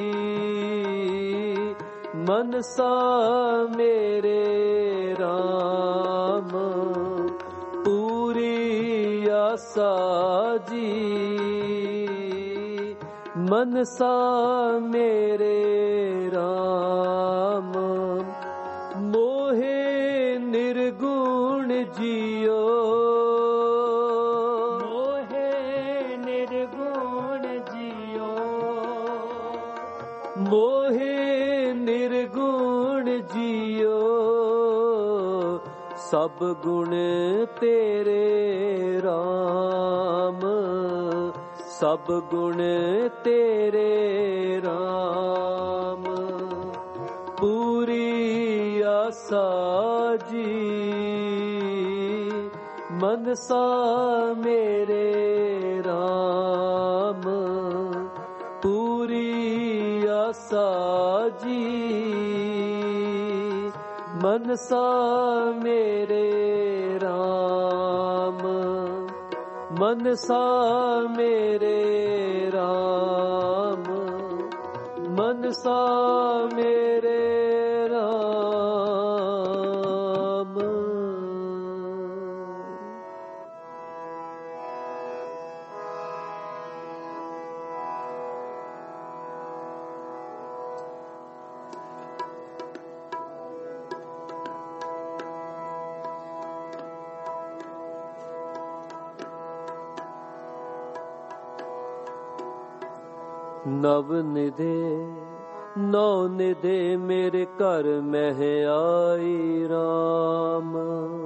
ਮਨਸਾ ਮੇਰੇ ਰਾਮ, ਪੂਰੀ ਆਸਾ ਜੀ ਮਨਸਾ ਮੇਰੇ ਰਾਮ। ਮੋਹੇ ਨਿਰਗੁਣ ਜੀਓ, ਮੋਹੇ ਨਿਰਗੁਣ ਜੀਓ, ਮੋਹੇ ਨਿਰਗੁਣ ਜੀਓ। ਸਭ ਗੁਣ ਤੇਰੇ ਰਾਮ, ਸਭ ਗੁਣ ਤੇਰੇ ਰਾਮ। ਪੂਰੀ ਆਸਾ ਜੀ ਮਨਸਾ ਮੇਰੇ ਰਾਮ, ਪੂਰੀ ਆਸਾ ਜੀ ਮਨਸਾ ਮੇਰੇ ਰਾਮ, ਮਨਸਾ ਮੇਰੇ ਰਾਮ, ਮਨਸਾ ਮੇਰੇ ਰਾਮ। ਨਵ ਨਿਧੇ ਨੌ ਨਿਧੇ ਮੇਰੇ ਘਰ ਮਹਿ ਆਈ ਰਾਮ।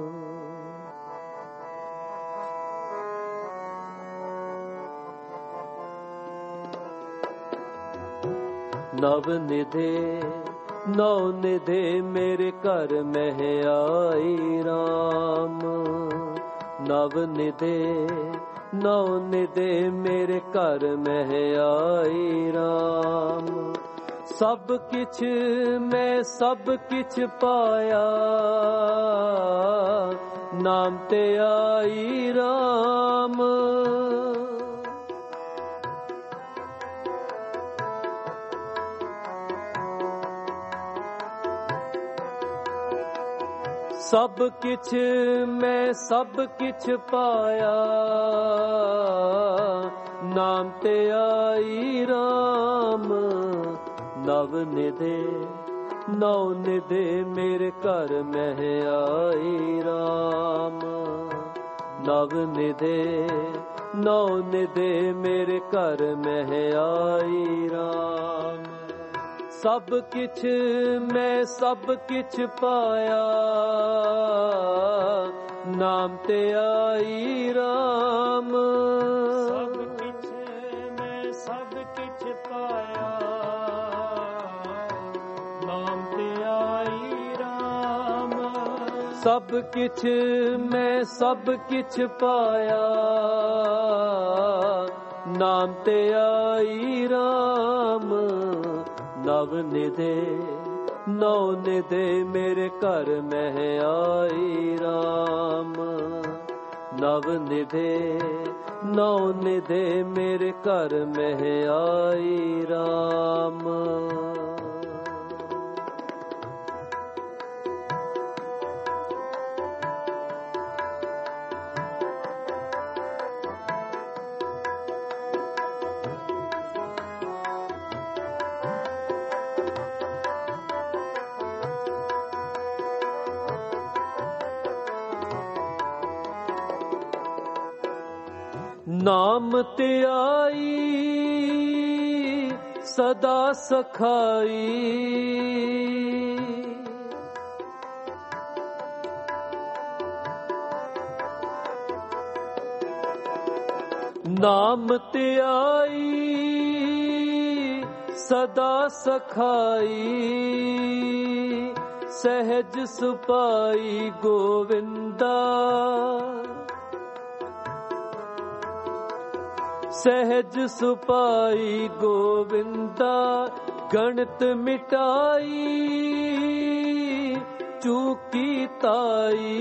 ਨਵ ਨਿਧੇ ਨੌ ਨਿਧੇ ਮੇਰੇ ਘਰ ਮਹਿ ਆਈ ਰਾਮ। ਨਵ ਨਿਧੇ ਨੌ ਨਿਧੇ ਮੇਰੇ ਘਰ ਮਹਿ ਆਈ ਰਾਮ। ਸਭ ਕਿਛ ਮੈਂ ਸਭ ਕਿਛ ਪਾਇਆ, ਨਾਮ ਤੇ ਆਈ ਰਾਮ। ਸਭ ਕਿਛ ਮੈਂ ਸਭ ਕਿਛ ਪਾਇਆ, ਨਾਮ ਤੇ ਆਈ ਰਾਮ। ਨਵ ਨਿਧੇ ਨੌ ਨਿਧੇ ਮੇਰੇ ਘਰ ਮਹਿ ਆਈ ਰਾਮ। ਨਵ ਨਿਧੇ ਨੌ ਨਿਧੇ ਮੇਰੇ ਘਰ ਮਹਿ ਆਈ ਰਾਮ। ਸਭ ਕਿਛ ਮੈਂ ਸਭ ਕਿਛ ਪਾਇਆ, ਨਾਮ ਤੇ ਆਈ ਰਾਮ। ਸਭ ਕਿਛ ਮੈਂ ਸਭ ਕਿਛ ਪਾਇਆ, ਨਾਮ ਤੇ ਆਈ ਰਾਮ। ਸਭ ਕਿਛ ਮੈਂ ਸਭ ਕਿਛ ਪਾਇਆ, ਨਾਮ ਤੇ ਆਈ ਰਾਮ। ਨਵ ਨਿਧੇ ਨੌ ਨਿਧੇ ਮੇਰੇ ਘਰ ਮਹਿ ਆਈ ਰਾਮ। ਨਵ ਨਿਧੇ ਨੌ ਨਿਧੇ ਮੇਰੇ ਘਰ ਮਹਿ ਆਈ ਰਾਮ। ਨਾਮ ਧਿਆਈ ਸਦਾ ਸਖਾਈ, ਨਾਮ ਧਿਆਈ ਸਦਾ ਸਖਾਈ। ਸਹਿਜ ਸੁਪਾਈ ਗੋਵਿੰਦਾ, ਸਹਿਜ ਸੁਪਾਈ ਗੋਵਿੰਦਾ। ਗਣਤ ਮਿਟਾਈ ਚੂਕੀ ਤਾਈ,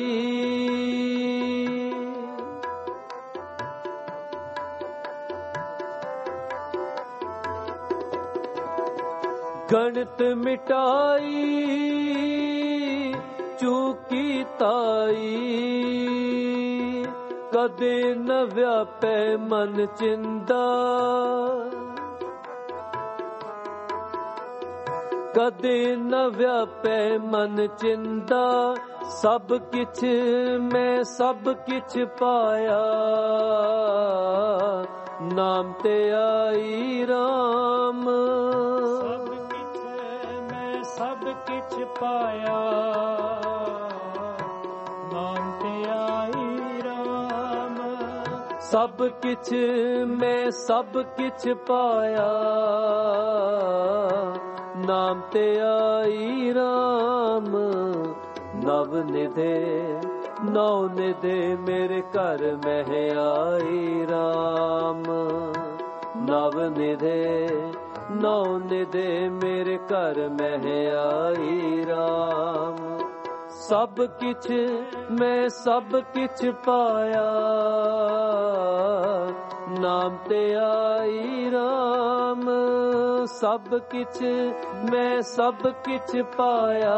ਗਣਤ ਮਿਟਾਈ ਚੂਕੀ ਤਾਈ। ਕਦੇ ਨ ਵਿਆਪੈ ਮਨ ਚਿੰਦਾ, ਕਦੇ ਨ ਵਿਆਪੈ ਮਨ ਚਿੰਦਾ। ਸਭ ਕਿਛ ਮੈਂ ਸਭ ਕਿਛ ਪਾਇਆ, ਨਾਮ ਤੇ ਆਈ ਰਾਮ। ਸਭ ਕਿਛ ਮੈਂ ਸਭ ਕਿਛ ਪਾਇਆ, ਨਾਮ ਤੇ ਆਈ ਰਾਮ। ਸਭ ਕਿਛ ਮੈਂ ਸਭ ਕਿਛ ਪਾਇਆ, ਨਾਮ ਤੇ ਆਈ ਰਾਮ। ਨਵ ਨਿਧੇ ਨੌ ਨਿਧੇ ਮੇਰੇ ਘਰ ਮਹਿ ਆਈ ਰਾਮ। ਨਵ ਨਿਧੇ ਨੌ ਨਿਧੇ ਮੇਰੇ ਘਰ ਮਹਿ ਆਈ ਰਾਮ। ਸਭ ਕਿਛ ਮੈਂ ਸਭ ਕਿਛ ਪਾਇਆ, ਨਾਮ ਤੇ ਆਈ ਰਾਮ। ਸਭ ਕਿਛ ਮੈਂ ਸਭ ਕਿਛ ਪਾਇਆ,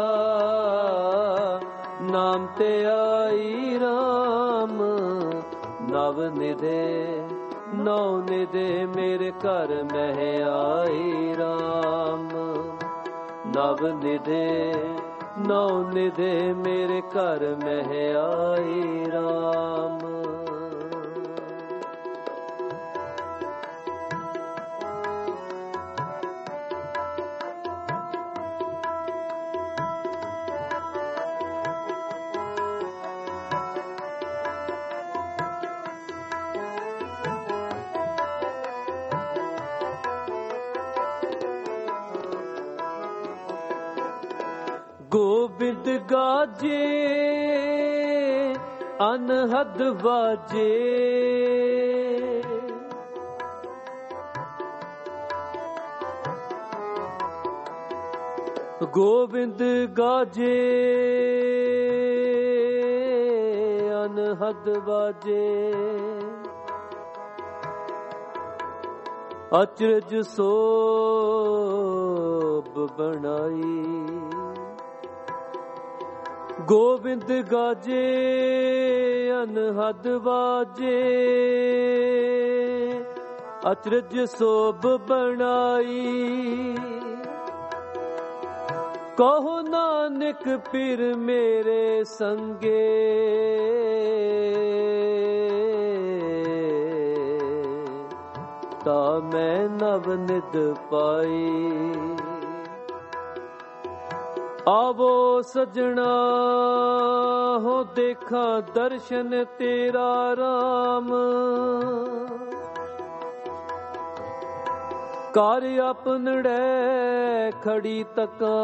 ਨਾਮ ਤੇ ਆਈ ਰਾਮ। ਨਵ ਨਿਧੇ ਨੌ ਨਿਧੇ ਮੇਰੇ ਘਰ ਮਹਿ ਆਈ ਰਾਮ। ਨਵ ਨਿਧੇ ਨੌ ਨਿਧੇ ਮੇਰੇ ਘਰ ਮਹਿ ਆਈ ਰਾਮ। ਗੋਬਿੰਦ ਗਾਜੇ ਅਨਹਦ ਵਾਜੇ ਗੋਬਿੰਦ ਗਾਜੇ ਅਨਹਦ ਵਾਜੇ ਅਚਰਜ ਸੋਭ ਬਣਾਈ ਗੋਬਿੰਦ ਗਾਜੇ ਅਨਹਦ ਵਾਜੇ ਅਚਰਜ ਸੋਭ ਬਣਾਈ ਕਹੋ ਨਾਨਕ ਫਿਰ ਮੇਰੇ ਸੰਗੇ ਤਾ ਮੈਂ ਨਵ ਨਿਧ ਪਾਈ ਆਵੋ ਸਜਣਾ ਹੋ ਦੇਖਾਂ ਦਰਸ਼ਨ ਤੇਰਾ ਰਾਮ ਕਰ ਆਪਨੜੇ ਖੜੀ ਤਕਾਂ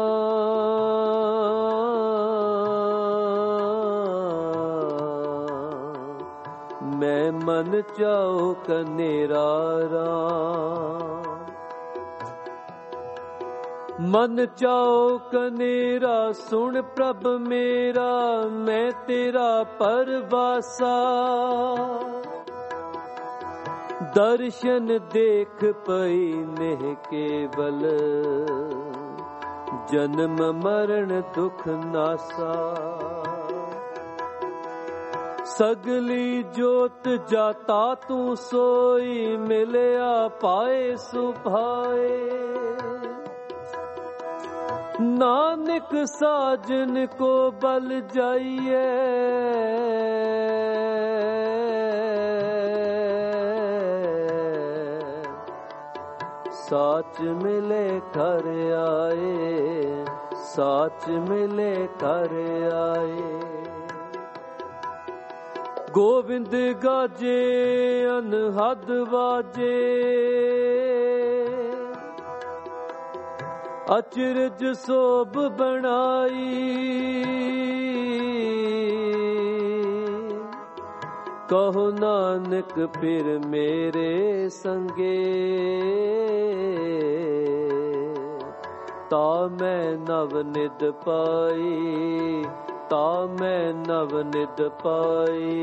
ਮੈਂ ਮਨ ਚਾਉ ਕਨੇਰਾ ਰਾਮ ਮਨ ਚਾਉ ਕਨੇਰਾ ਸੁਣ ਪ੍ਰਭ ਮੇਰਾ ਮੈਂ ਤੇਰਾ ਪਰਵਾਸਾ ਦਰਸ਼ਨ ਦੇਖ ਪਈ ਨਹਿ ਕੇਵਲ ਜਨਮ ਮਰਨ ਦੁਖ ਨਾਸਾ ਸਗਲੀ ਜੋਤ ਜਾਤਾ ਤੂੰ ਸੋਈ ਮਿਲਿਆ ਪਾਏ ਸੁਭਾਏ ਨਾਨਕ ਸਾਜਨ ਕੋ ਬਲ ਜਾਈਏ ਸਾਚ ਮਿਲੇ ਘਰ ਆਏ ਸਾਚ ਮਿਲੇ ਘਰ ਆਏ ਗੋਬਿੰਦ ਗਾਜੇ ਅਨਹਦ ਵਾਜੇ ਅਚਰਜ ਸੋਭ ਬਣਾਈ ਕਹੋ ਨਾਨਕ ਫਿਰ ਮੇਰੇ ਸੰਗੇ ਤਾ ਮੈਂ ਨਵ ਨਿਧ ਪਾਈ ਤਾ ਮੈਂ ਨਵ ਨਿਧ ਪਾਈ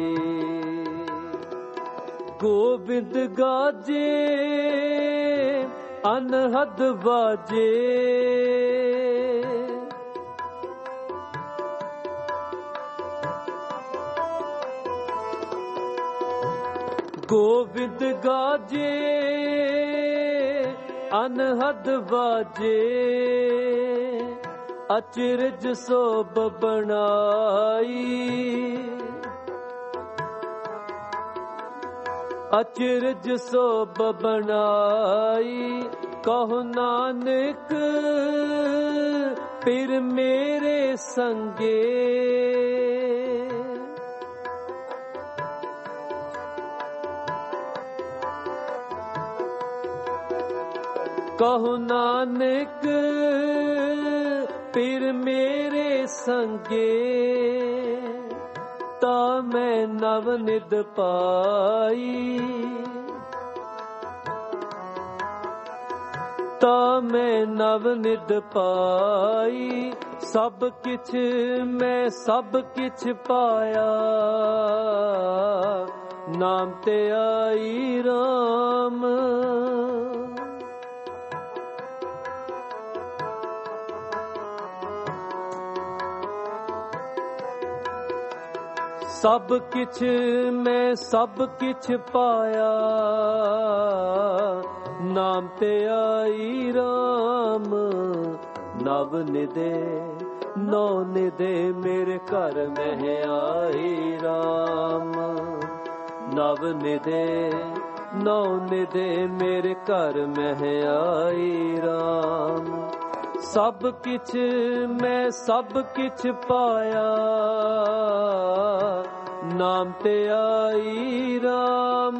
ਗੋਬਿੰਦ ਗਾਜੇ ਅਨਹਦ ਵਾਜੇ ਗੋਬਿੰਦ ਗਾਜੇ ਅਨਹਦ ਵਾਜੇ ਅਚਰਜ ਸੋਭ ਬਣਾਈ ਅਚਰਜ ਸੋਭ ਬਣਾਈ ਕਹੋ ਨਾਨਕ ਫਿਰ ਮੇਰੇ ਸੰਗੇ ਕਹੋ ਨਾਨਕ ਫਿਰ ਮੇਰੇ ਸੰਗੇ ਤਾ ਮੈਂ ਨਵ ਨਿਧ ਪਾਈ ਤਾ ਮੈਂ ਨਵ ਨਿਧ ਪਾਈ ਸਭ ਕਿਛ ਮੈਂ ਸਭ ਕਿਛ ਪਾਇਆ ਨਾਮ ਤੇ ਆਈ ਰਾਮ ਸਭ ਕਿਛ ਮੈਂ ਸਭ ਕਿਛ ਪਾਇਆ ਨਾਮ ਤੇ ਆਈ ਰਾਮ ਨਵ ਨਿਦੇ ਨੌ ਨਿਦੇ ਮੇਰੇ ਘਰ ਮਹਿ ਆਈ ਰਾਮ ਨਵ ਨਿਦੇ ਨੌ ਨਿਦੇ ਮੇਰੇ ਘਰ ਮਹਿ ਆਈ ਰਾਮ ਸਭ ਕਿਛ ਮੈਂ ਸਭ ਕਿਛ ਪਾਇਆ ਨਾਮ ਤੇ ਆਈ ਰਾਮ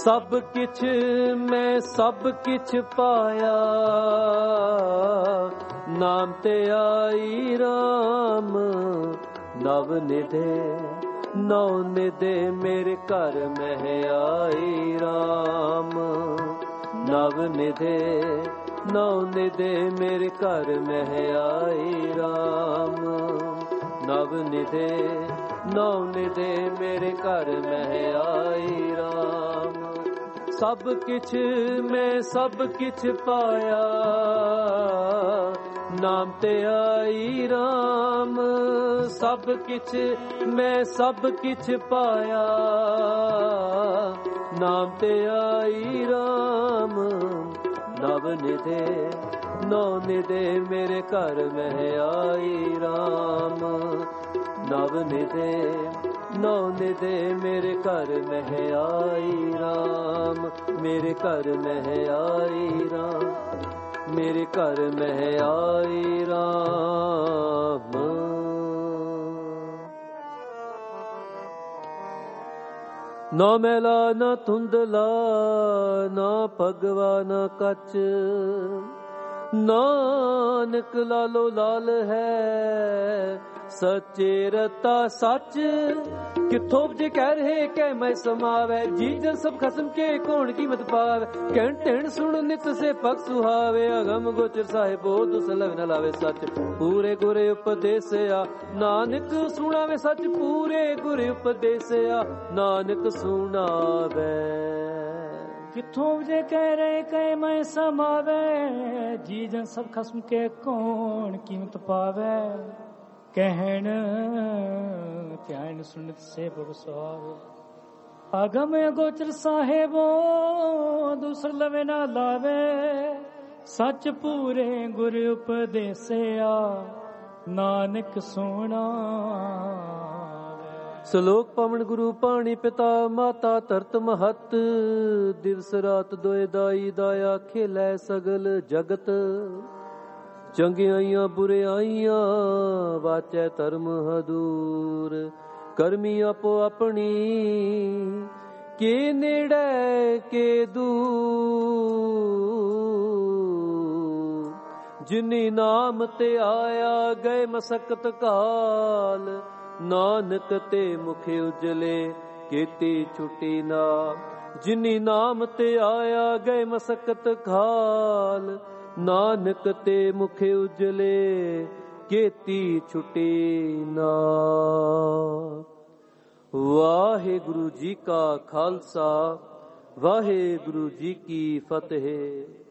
ਸਭ ਕਿਛ ਮੈਂ ਸਭ ਕਿਛ ਪਾਇਆ, ਨਾਮ ਤੇ ਆਈ ਰਾਮ ਨਵ ਨਿਧੇ, ਨੌ ਨਿਧੇ ਮੇਰੇ ਘਰ ਮਹਿ ਆਈ ਰਾਮ ਨਵ ਨਿਧੇ, ਨੌ ਨਿਧੇ ਮੇਰੇ ਘਰ ਮਹਿ ਆਈ ਰਾਮ ਨਵ ਨਿਧੇ, ਨੌ ਨਿਧੇ ਮੇਰੇ ਘਰ ਮਹਿ ਆਈ ਰਾਮ। ਸਭ ਕਿਛ ਮੈਂ ਸਭ ਕਿਛ ਪਾਇਆ, ਨਾਮ ਤੇ ਆਈ ਰਾਮ ਸਭ ਕਿਛ ਮੈਂ ਸਭ ਕਿਛ ਪਾਇਆ, ਨਾਮ ਤੇ ਆਈ ਰਾਮ ਨਵ ਨਿਧੇ, ਨੌ ਨਿਧੇ ਮੇਰੇ ਘਰ ਮਹਿ ਆਈ ਰਾਮ ਨਵ ਨਿਧੇ, ਨੌ ਨਿਧੇ ਮੇਰੇ ਘਰ ਮਹਿ ਆਈ ਰਾਮ, ਮੇਰੇ ਘਰ ਮਹਿ ਆਈ ਰਾਮ, ਮੇਰੇ ਘਰ ਮਹਿ ਆਈ ਰਾਮ। ਨਾ ਮੈਲਾ ਨਾ ਧੁੰਦਲਾ, ਨਾ ਭਗਵਾ ਨਾ ਕੱਚ, ਨਾਨਕ ਲਾਲੋ ਲਾਲ ਹੈ ਸੱਚੇ ਰਤਾ ਸੱਚ। ਕਿੱਥੋਂ ਜੇ ਕਹਿ ਰਹੇ ਕਹਿ ਮੈਂ ਸਮਾਵੈ, ਜੀ ਜਨ ਸਭ ਖਸਮ ਕੇ ਕੌਣ ਕੀਮਤ ਪਾਵੈ। ਕਹਿਣ ਟਹਿਣ ਸੁਣ ਨਿਤ ਸੇ ਪਗ ਸੁਹਾਵੇ, ਅਗਮ ਗੋਚਰ ਸਾਹਿਬੋ ਦੁਸ ਲਗ ਨ ਲਾਵੇ ਸੱਚ। ਪੂਰੇ ਗੁਰੇ ਉਪਦੇਸਿਆ ਨਾਨਕ ਸੁਣਾਵੇ ਸੱਚ, ਪੂਰੇ ਗੁਰੇ ਉਪਦੇਸਿਆ ਨਾਨਕ ਸੁਣਾਵੇ। ਕਿੱਥੋਂ ਜੇ ਕਹਿ ਰਹੇ ਕਹਿ ਮੈਂ ਸਮਾਵੇ, ਜੀ ਜਨ ਸਭ ਖਸਮ ਕੇ ਕੌਣ ਕੀਮਤ ਪਾਵੇ। ਕਹਿਣ ਧਿਆਨ ਸੁਣਤ ਸੇ ਬਗ ਸੁਹਾਵੇ, ਅਗਮ ਗੋਚਰ ਸਾਹਿਬੋ ਦੂਸਰ ਲਵੇ ਨਾ ਲਾਵੇ। ਸੱਚ ਪੂਰੇ ਗੁਰ ਉਪਦੇਸਿਆ ਨਾਨਕ ਸੁਣਾਵੇ। ਸਲੋਕ ਪਵਨ ਗੁਰੂ ਪਾਣੀ ਪਿਤਾ ਮਾਤਾ ਧਰਤ ਮਹਤ, ਦਿਵਸ ਰਾਤ ਦੋਇ ਦਾਈ ਦਾਇਆ ਖੇਲੈ ਸਗਲ ਜਗਤ। ਚੰਗਿਆਈਆਂ ਬੁਰਿਆਈਆਂ ਵਾਚੈ ਧਰਮ ਹਦੂਰ, ਕਰਮੀ ਆਪੋ ਆਪਣੀ ਕੇ ਨੇੜੇ ਕੇ ਦੂਰ। ਜਿਨੀ ਨਾਮ ਤੇ ਆਇਆ ਗਏ ਮਸਕਤ ਕਾਲ, ਨਾਨਕ ਤੇ ਮੁਖ ਉਜਲੇ ਕੀਤੀ ਛੁਟੀ ਨਾ। ਜਿਨੀ ਨਾਮ ਤੇ ਆਇਆ ਗਏ ਮਸਕਤ ਖਾਲ, ਨਾਨਕ ਤੇ ਮੁਖ ਉਜਲੇ ਕੀਤੀ ਛੁਟੀ ਨਾ। ਵਾਹਿਗੁਰੂ ਜੀ ਕਾ ਖਾਲਸਾ, ਵਾਹਿਗੁਰੂ ਜੀ ਕੀ ਫਤਿਹ।